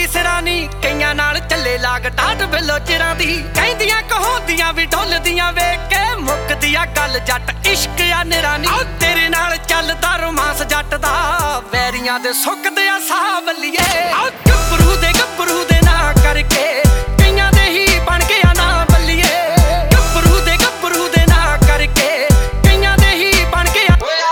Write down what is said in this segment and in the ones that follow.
सिरानी कईयां नाल चले लाग टाट बिलो चिरां दी कहंदियां कहोंदियां भी ढोलदियां वेख के मुकदिया गल जट इश्क आ निरानी तेरे नाल चलदा रोमांस जट दा वैरियां दे सुकदे आ साह बल्लिए गब्बरू दे ना करके कईयां दे ही बन गया ना बल्लिए गब्बरू दे ना करके कईयां दे ही बन गया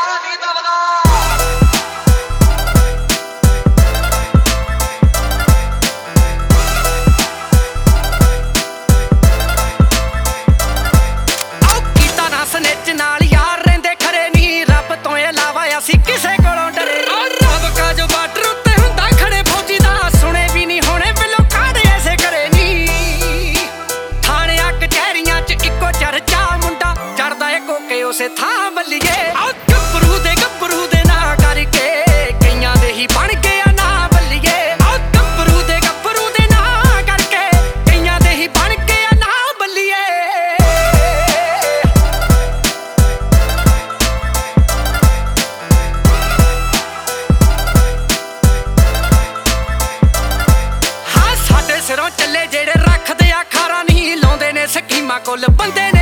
सनेच नाल यार रहिंदे खरे नी रब तो इलावा असीं किसे कोलों डरे रब का जो बार्डर उत्ते हुंदा खड़े फौजी दा सुने भी नहीं होने बिलो काढ़े ऐसे करे नी थाणियां कचहरियां च इक्को चर्चा मुंडा चढ़दा ए कोके उसे थां बल्लिए गब्बरू दे ना करके कईयां दे ही बन गया ना बल्लिए गब्बरू दे ना करके कईयां दे ही बन गया ना बल्लिए सिरों चले जेड़े रखदे आ खारा नहीं लाउंदे ने स्कीमां कुल बंदे